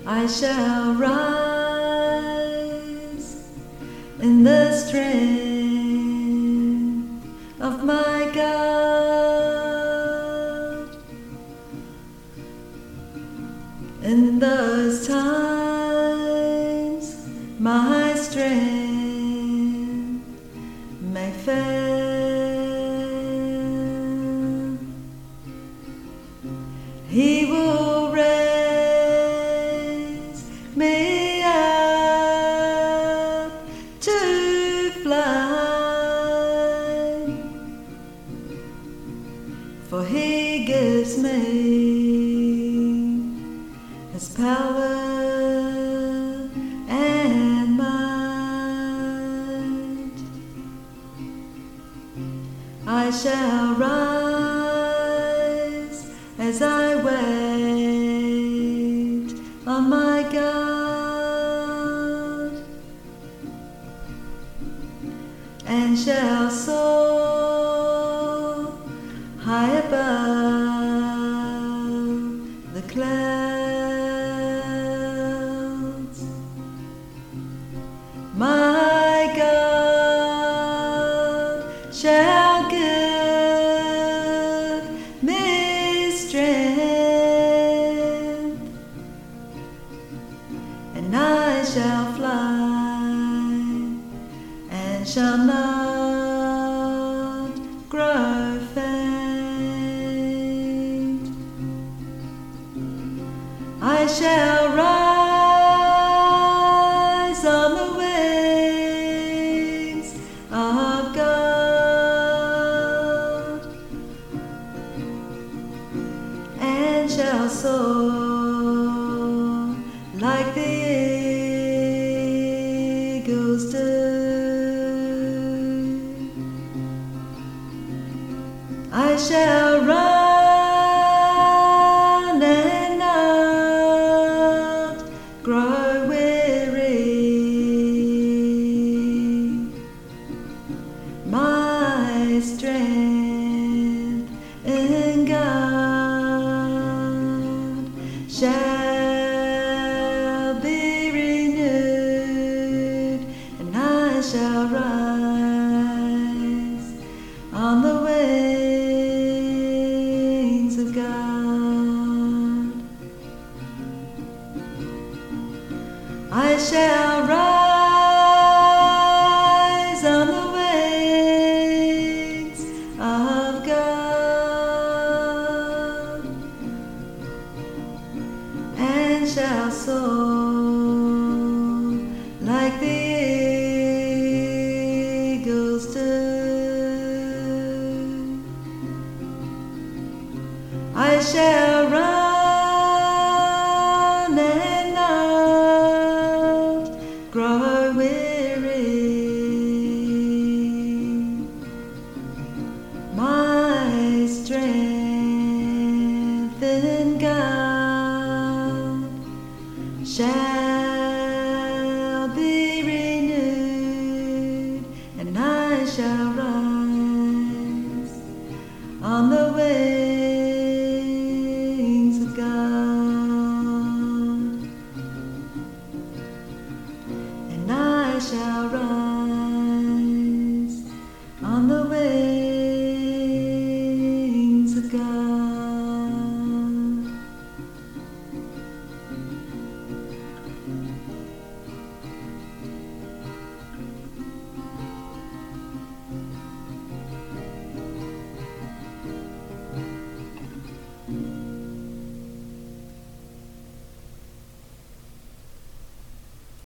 I shall rise in the strength of my God. In those times my strength may fail, He will raise me up to fly, for He gives me His power and might. I shall rise as I wait on my God, and shall soar high above the clouds. My God shall give me strength, and I shall fly and shall not grow faint. I shall rise on the wings of God, and shall soar like the eagles do. I shall run and not grow weary. My strength in God shall be renewed, and I shall rise on the wings of God. I shall rise on the wings of God, and shall soar like the eagles do. I shall run and not grow weary. My strength in God shall be renewed, and I shall rise on the wings of God, and I shall rise on the wings